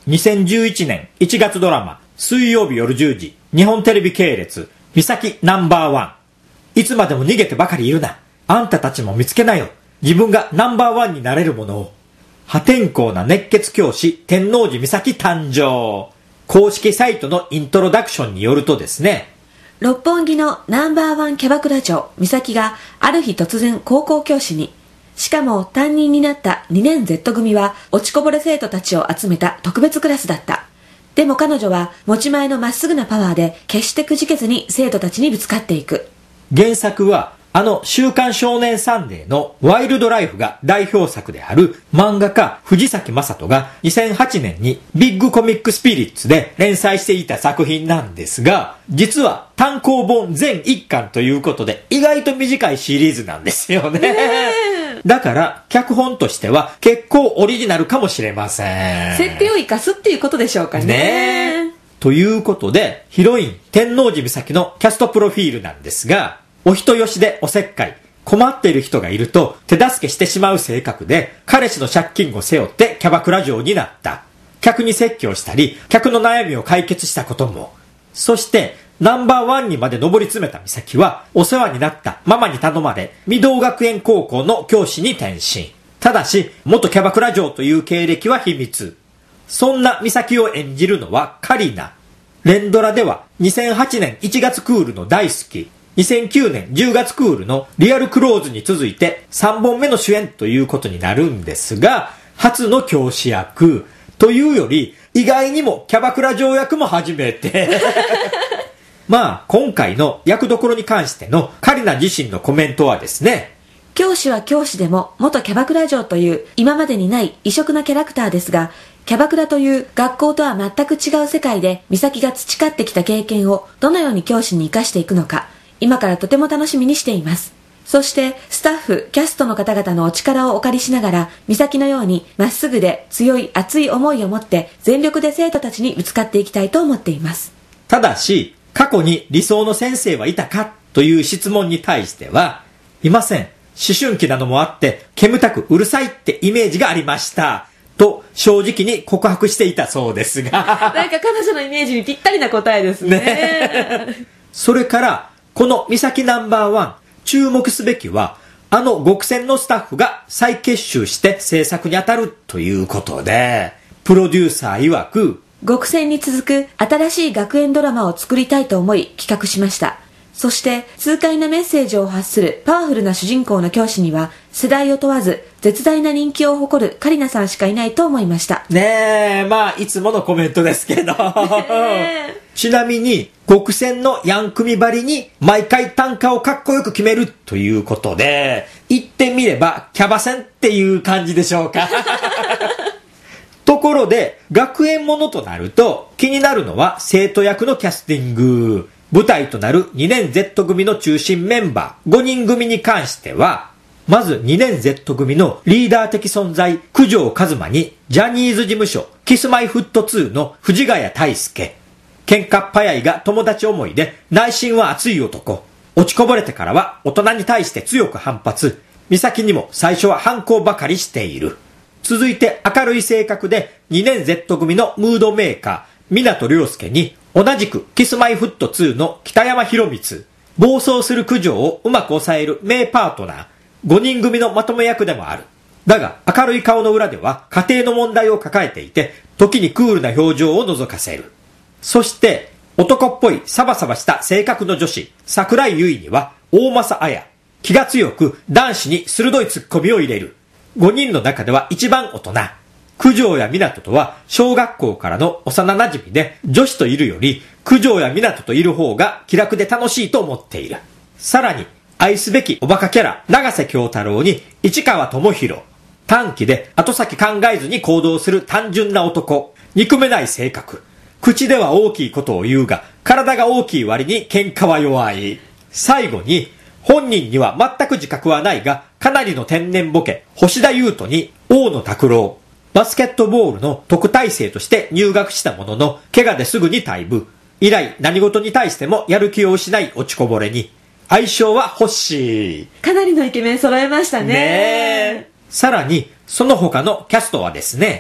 2011年1月ドラマ、水曜日夜10時、日本テレビ系列、美咲ナンバーワン。いつまでも逃げてばかりいるな。あんたたちも見つけなよ。自分がナンバーワンになれるものを。破天荒な熱血教師、天王寺美咲誕生。公式サイトのイントロダクションによるとですね、 六本木のナンバーワンキャバクラ嬢美咲がある日突然高校教師に。しかも担任になった2年 Z 組は落ちこぼれ生徒たちを集めた特別クラスだった。でも彼女は持ち前のまっすぐなパワーで決してくじけずに生徒たちにぶつかっていく。 原作は週刊少年サンデーのワイルドライフが代表作である漫画家藤崎正人が2008年にビッグコミックスピリッツで連載していた作品なんですが、実は単行本全1巻ということで意外と短いシリーズなんですよね。だから脚本としては結構オリジナルかもしれません。 設定を生かすっていうことでしょうかね。 ということでヒロイン天王寺美咲のキャストプロフィールなんですが、お人よしでおせっかい、困っている人がいると手助けしてしまう性格で、彼氏の借金を背負ってキャバクラ嬢になった。客に説教したり、客の悩みを解決したことも。そしてナンバーワンにまで上り詰めた美咲は、お世話になったママに頼まれ、御堂学園高校の教師に転身。ただし元キャバクラ嬢という経歴は秘密。そんな美咲を演じるのはカリナ。連ドラでは2008年1月クールの大好き、2009年10月クールのリアルクローズに続いて3本目の主演ということになるんですが、初の教師役というより意外にもキャバクラ嬢役も初めてまあ今回の役どころに関してのカリナ自身のコメントはですね、 教師は教師でも元キャバクラ嬢という今までにない異色なキャラクターですが、キャバクラという学校とは全く違う世界で美咲が培ってきた経験をどのように教師に生かしていくのか、今からとても楽しみにしています。そしてスタッフ、キャストの方々のお力をお借りしながら、美咲のようにまっすぐで強い熱い思いを持って全力で生徒たちにぶつかっていきたいと思っています。 ただし過去に理想の先生はいたかという質問に対しては、いません。思春期なのもあって煙たくうるさいってイメージがありましたと正直に告白していたそうですがなんか彼女のイメージにぴったりな答えですね。 それからこの美咲ナンバーワン、注目すべきは極戦のスタッフが再結集して制作に当たるということで、プロデューサー曰く、 極戦に続く新しい学園ドラマを作りたいと思い企画しました。そして痛快なメッセージを発するパワフルな主人公の教師には世代を問わず絶大な人気を誇るカリナさんしかいないと思いました。 ねえ、まあいつものコメントですけどちなみに極戦のヤン組ばりに毎回単価をかっこよく決めるということで、言ってみればキャバ戦っていう感じでしょうかところで学園ものとなると気になるのは生徒役のキャスティング。舞台となる2年 Z 組の中心メンバー5人組に関しては、まず2年 Z 組のリーダー的存在九条一馬にジャニーズ事務所キスマイフット2の藤ヶ谷太輔。喧嘩っ早いが友達思いで内心は熱い男。落ちこぼれてからは大人に対して強く反発。美咲にも最初は反抗ばかりしている。続いて明るい性格で2年 Z 組のムードメーカー湊亮介に同じくキスマイフット2の北山宏光。暴走する九条をうまく抑える名パートナー。5人組のまとめ役でもある。だが明るい顔の裏では家庭の問題を抱えていて、時にクールな表情を覗かせる。そして男っぽいサバサバした性格の女子桜井優衣には大政彩。気が強く男子に鋭いツッコミを入れる。5人の中では一番大人。九条や湊とは小学校からの幼馴染で、女子といるより九条や湊といる方が気楽で楽しいと思っている。さらに愛すべきおバカキャラ永瀬京太郎に市川智弘。短気で後先考えずに行動する単純な男。憎めない性格。口では大きいことを言うが体が大きい割に喧嘩は弱い。最後に本人には全く自覚はないがかなりの天然ボケ星田優斗に大野拓郎。バスケットボールの特待生として入学したものの怪我ですぐに退部。以来何事に対してもやる気を失い落ちこぼれに。愛称はホッシー。 かなりのイケメン揃えましたね。 さらにその他のキャストはですね、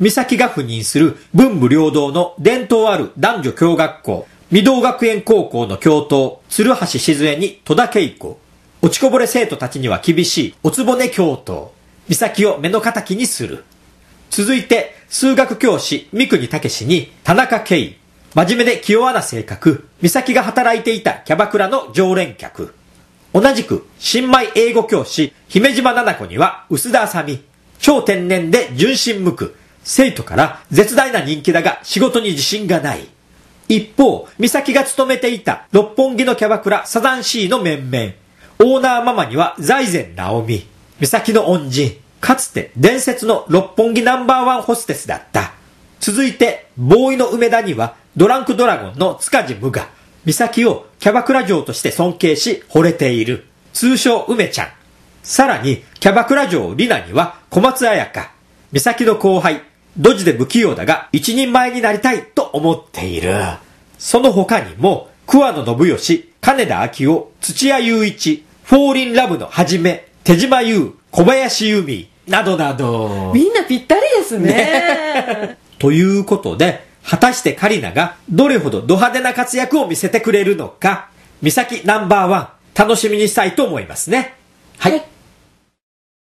美咲が赴任する文武両道の伝統ある男女共学校、御堂学園高校の教頭、鶴橋静江に戸田恵子。落ちこぼれ生徒たちには厳しいおつぼね教頭。美咲を目の敵にする。続いて、数学教師、三国武に田中圭。真面目で気弱な性格、美咲が働いていたキャバクラの常連客。同じく、新米英語教師、姫島七子には薄田あさみ。超天然で純真無垢。生徒から絶大な人気だが仕事に自信がない。一方、美咲が勤めていた六本木のキャバクラサザンシーの面々。オーナーママには財前直美。美咲の恩人。かつて伝説の六本木No.1ホステスだった。続いて、ボーイの梅田にはドランクドラゴンの塚地無我。美咲をキャバクラ嬢として尊敬し惚れている。通称梅ちゃん。さらに、キャバクラ嬢リナには小松彩香。美咲の後輩。ドジで不器用だが一人前になりたいと思っている。その他にも、桑野信義、金田明夫、土屋雄一、フォーリンラブのはじめ、手島優、小林由美、などなど。 みんなぴったりですね。 ということで、果たしてカリナがどれほどド派手な活躍を見せてくれるのか、美咲No.1楽しみにしたいと思いますね。はい。